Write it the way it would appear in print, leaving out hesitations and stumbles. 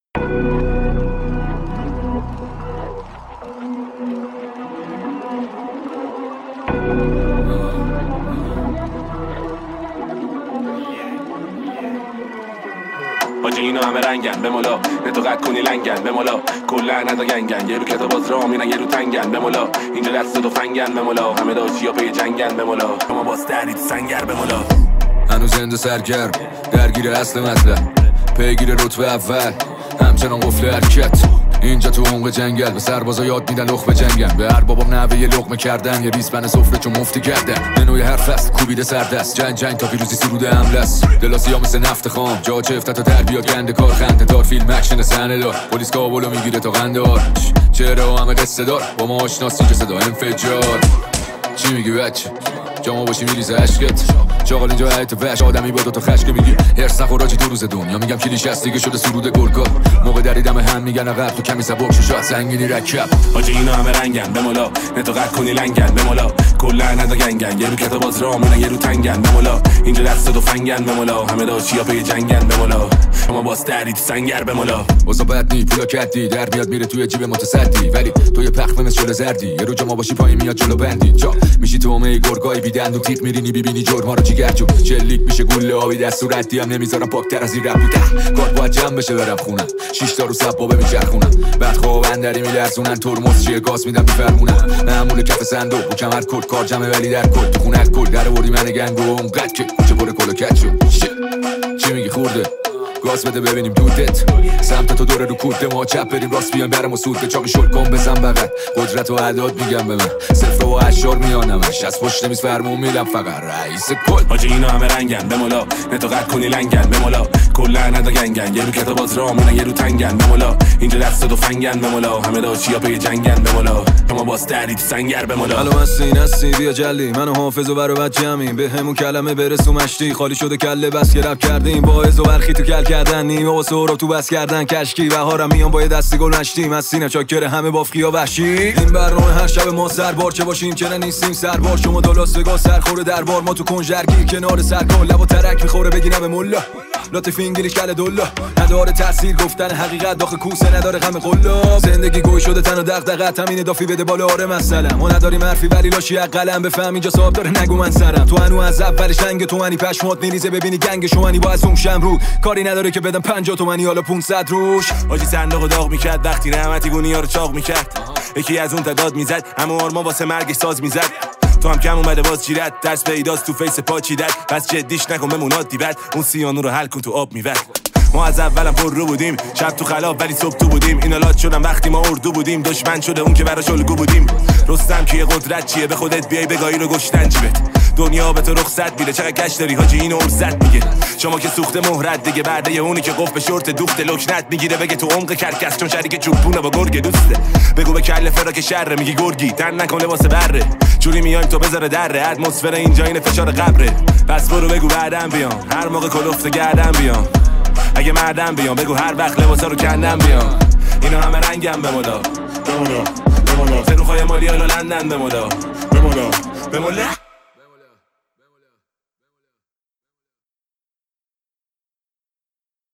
حاجی اینا همه رنگن بمولا نتو قد کنی لنگن بمولا کلا ندا گنگن یه رو کتاب باز راه میرن یه رو تنگن بمولا اینجا دست دو فنگن بمولا همه داشیا پی جنگن بمولا شما باز دردید سنگر بمولا هنوز زنده سرگرم درگیر اصل مطلب پیگیر رتبه اول همچنان قفل حرکت اینجا تو عمق جنگل به سربازا یاد میدن لخ به جنگن به هر بابام نوه یه لقمه کردن یه ریسپن سفره چون مفتی کردن منوی حرف است کوبیده سردست جنگ تا پیروزی سروده حمله است دلاسی ها مثل نفت خام جا چه افتت و در بیاد گنده کار خنده دار فیلم اکشن صحنه دار پلیس کابلو میگیره تا قندار چهره همه قصه دار با ما آشناسی که صدا انفجار چی میگی بچه جامو باشی میریزه عشقت چاقال اینجا حیط وحش آدمی با دوتا خشک میگی هرس نخوراجی دو روز دنیا میگم کلیش هست دیگه شده سرود گرگا موقع دریدم هم میگن عقب تو کمی سبک شو شاید سنگینی رکب حاجی اینا همه رنگن بمولا نتو قد کنی لنگن بمولا کلا ندا گنگن یه رو کتاب باز راه میرن یه رو تنگن بمولا اینجا دست دو فنگن بمولا همه داشیا پی جنگن بمولا شما باز دردید سنگر بمولا واسه بد نی پولا کدی در میاد میره توی جیب متصدی ولی تو یه پخت مثل شل زردی یه رو جا باشی پایین میاد جلو بندی جا میشی تو همه گرگای بیدند و تیغ میرینی ببینی جرما رو جیگرجو شلیک میشه گوله آبی دست و ردی هم نمیذارم پاکتر از این رب بوده کار باید جمع بشه برم خونم 6 تا رو سبابه میچرخونم بعد خواب اندری میلرزونن ترمز چیه گاز میدم میفرمونم معمول کف صندوق و کمر کد کار جمعه ولی در کل تو خونه کل در آوردی من گنگو اونقدر که کوچه پر کل و کت شد چی میگی خورده گاز بده ببینیم دودت سمت تو دوره رو کوده ما چپ بریم راست بیان برم و سود چاقی شل کن بزن بغل قدرت و عداد میگم به من صفر و اشار میانمش از پشت میز فرمون میلم فقط رئیس کل حاجی اینا همه رنگن بمولا نتو قد کنی لنگن بمولا کلا ندا گنگن یه رو کتاب باز راه میرن یه رو تنگن بمولا اینجا دست دو فنگن بمولا همه داشیا پی جنگن بمولا شما باز دردید سنگر بمولا الو هستی بیا جلی منو حافظ و برو بچه‌میم به همون کلمه برسو مشتی خالی شده کله بس که رپ کردیم باعث و برخی تو کل کردن نیمه و سهراب تو بس کردن کشکی بهارم میام با یه دستی گل نشتیم از سینه چاکر همه بافقیا وحشی این برنامه هر شب ما سربار چه باشیم که نیستیم سربار شما دلاسگا سرخوره دربار ما تو کنجرگی کنار سرکار لب و ترک میخوره بگیرم به مولا لطف انگلیش کله دولا نداره تاثیر گفتن حقیقت داخل کوسه نداره غم قلا زندگی گوی شده تن و دغدغه همین دافی بده بالا آره مثلا ما نداریم حرفی ولی لاشی قلم بفهم اینجا صاحب داره نگو من سرم تو هنو از اولش رنگ تو منی پشمات میریزه ببینی گنگ شوانی با از اون شمرو کاری نداره که بدم 50 تومانی حالا 500 روش حاجی صندوق داغ میکرد وقتی نعمتی گونیا رو چاق میکرد یکی از اون تعداد میزد اما آرما واسه مرگش ساز میزد تو هم کم اومده باز چیرت درس پیداست تو فیس پا چیدت پس جدیش نکن بمون عادی بد اون سیانو رو حل کن تو آب میوه ما از اولم پر رو بودیم شب تو خلاب ولی صبح تو بودیم اینا لات شدن وقتی ما اردو بودیم دشمن شده اون که براش الگو بودیم رستم کیه قدرت چیه به خودت بیای بگاهی رو گشتن جیبت دنیا به تو رخصت میده چقدر گشت داری حاجی اینو ارزت میگه شما که سوخته مهرت دیگه بعده اونی که قف به شورت دوخت لکنت میگیره بگه تو عمق کرکس چون شریک چوبونه با گرگ دوسته بگو به کله فراک شره میگی گرگی تن نکنه واسه بره جوری میایم تو بذاره دره اتمسفر اینجا این فشار قبره پس برو بگو بعدم بیام هر موقع کلفت گردم بیام اگه مردم بیام بگو هر وقت لباسا رو کندم بیام اینا همه رنگم بمولا بمولا سروخای مالی حالا لندن بمولا